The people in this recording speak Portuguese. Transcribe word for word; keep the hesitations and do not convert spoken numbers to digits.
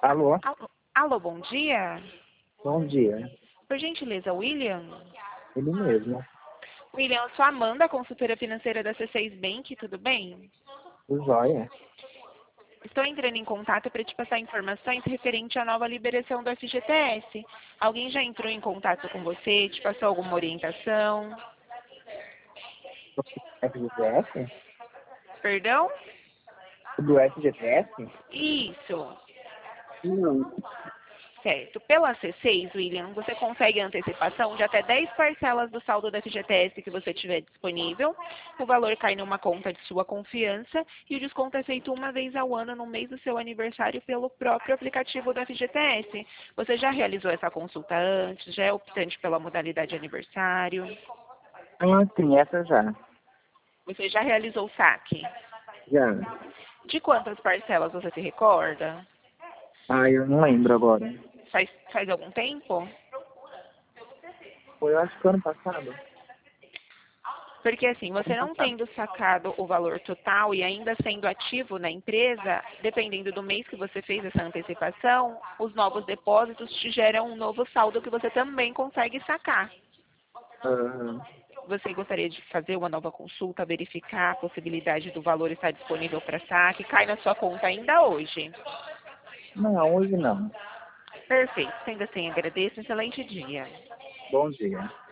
Alô? Alô, alô, bom dia. Bom dia. Por gentileza, William? Ele mesmo. William, eu sou a Amanda, consultora financeira da C seis Bank, tudo bem? O Zóia. Estou entrando em contato para te passar informações referente à nova liberação do F G T S. Alguém já entrou em contato com você, te passou alguma orientação? F G T S? Perdão? Do F G T S? Isso. Não. Certo. Pela C seis, William, você consegue antecipação de até dez parcelas do saldo da F G T S que você tiver disponível. O valor cai numa conta de sua confiança e o desconto é feito uma vez ao ano no mês do seu aniversário pelo próprio aplicativo da F G T S. Você já realizou essa consulta antes? Já é optante pela modalidade aniversário? Ah, sim, essa já. Você já realizou o saque? Já. De quantas parcelas você se recorda? Ah, eu não lembro agora. Faz, faz algum tempo? Foi, eu acho que ano passado. Porque assim, você Ano não passado. tendo sacado o valor total e ainda sendo ativo na empresa, dependendo do mês que você fez essa antecipação, os novos depósitos te geram um novo saldo que você também consegue sacar. Aham. Você gostaria de fazer uma nova consulta, verificar a possibilidade do valor estar disponível para saque? Cai na sua conta ainda hoje. Não, hoje não. Perfeito. Sendo assim, agradeço. Excelente dia. Bom dia.